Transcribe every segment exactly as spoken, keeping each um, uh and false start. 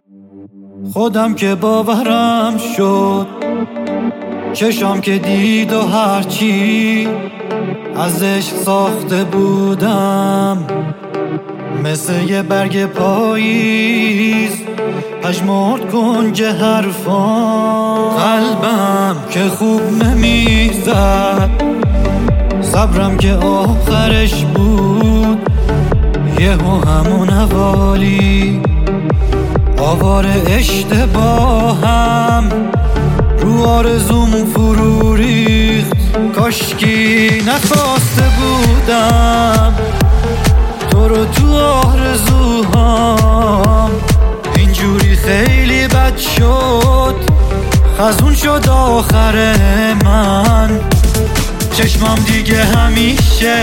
خودم که باورم شد، چشام که دید و هرچی ازش ساخته بودم مثل یه برگ پاییز پژمرد کنج حرفام. قلبم که خوب نمیزد، صبرم که آخرش بود، یهو همون حوالی آوار اشتباهم رو آرزوم فرو ریخت. کاشکی نخواسته بودم تو رو تو آرزوهام، اینجوری خیلی بد شد، خزون شد آخر من. چشمام دیگه همیشه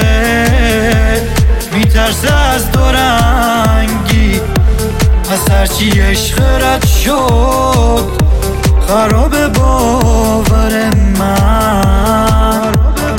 میترسه از دورنگی، از هرچی عشق رد شد خراب باور من.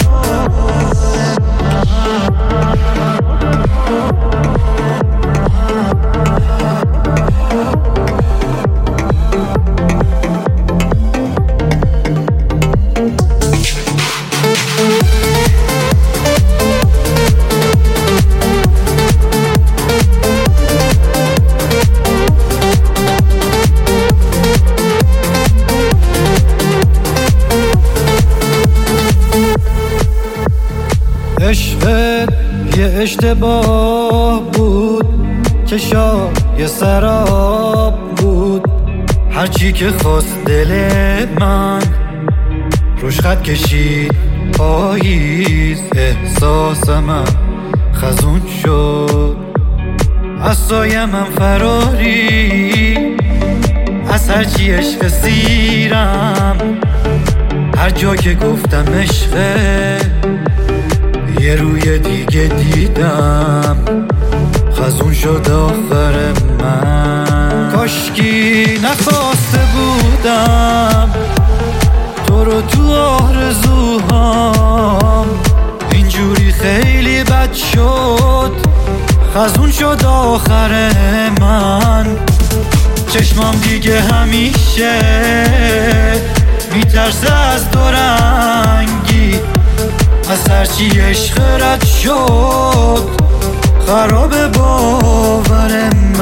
عشقت یه اشتباه بود، چشا یه سراب بود، هرچی که خواست دل من روش خط کشید پاییز. احساسم خزون شد، از سایم من فراری، از هرچی عشق سیرم، هر جا که گفتم عشقه یه روی دیگه دیدم، خزون شد آخر من. کاشکی نخواسته بودم تو رو تو آرزوهام، اینجوری خیلی بد شد، خزون شد آخر من. چشمام دیگه همیشه میترسه از دورنگی، از هرچی عشق رد شد خراب باور من.